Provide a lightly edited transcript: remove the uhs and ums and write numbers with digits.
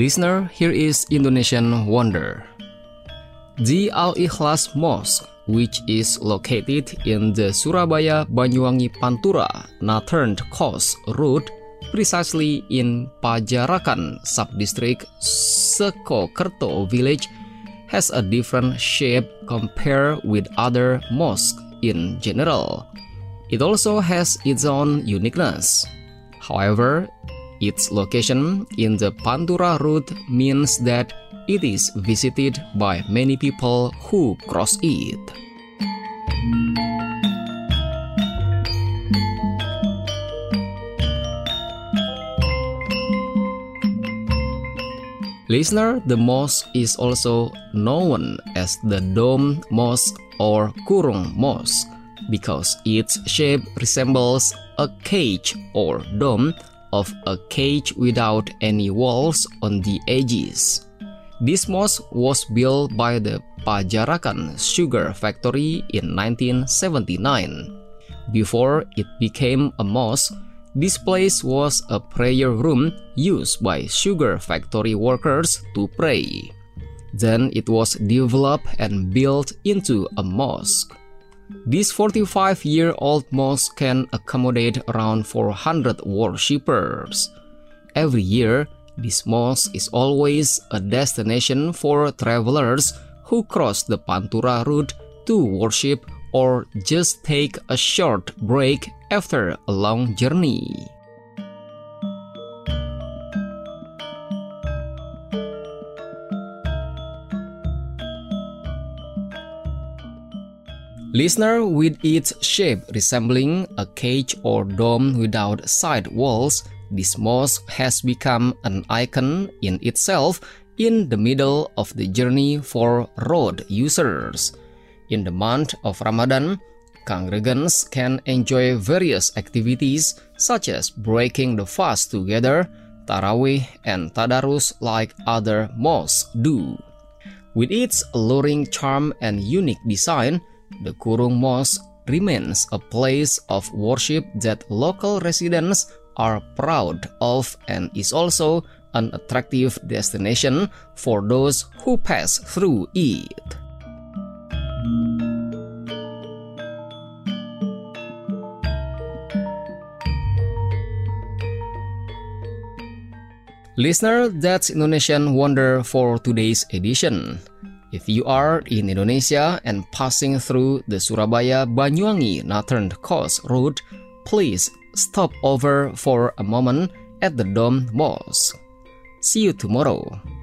Listener, here is Indonesian Wonder. The Al-Ikhlas Mosque, which is located in the Surabaya-Banyuwangi Pantura Northern Coast Road, precisely in Pajarakan Subdistrict Sekokerto village, has a different shape compared with other mosques in general. It also has its own uniqueness. However, its location in the Pantura route means that it is visited by many people who cross it. Listener, the mosque is also known as the Dome Mosque or Kurung Mosque because its shape resembles a cage or dome of a cage without any walls on the edges. This mosque was built by the Pajarakan Sugar Factory in 1979. Before it became a mosque, this place was a prayer room used by sugar factory workers to pray. Then it was developed and built into a mosque. This 45-year-old mosque can accommodate around 400 worshippers. Every year, this mosque is always a destination for travelers who cross the Pantura route to worship or just take a short break after a long journey. Listener, with its shape resembling a cage or dome without side walls, this mosque has become an icon in itself in the middle of the journey for road users. In the month of Ramadan, congregants can enjoy various activities such as breaking the fast together, tarawih, and tadarus like other mosques do. With its alluring charm and unique design, the Kurung Mosque remains a place of worship that local residents are proud of and is also an attractive destination for those who pass through it. Listener, that's Indonesian Wonder for today's edition. If you are in Indonesia and passing through the Surabaya-Banyuwangi Northern Coast Road, please stop over for a moment at the Dome Mosque. See you tomorrow.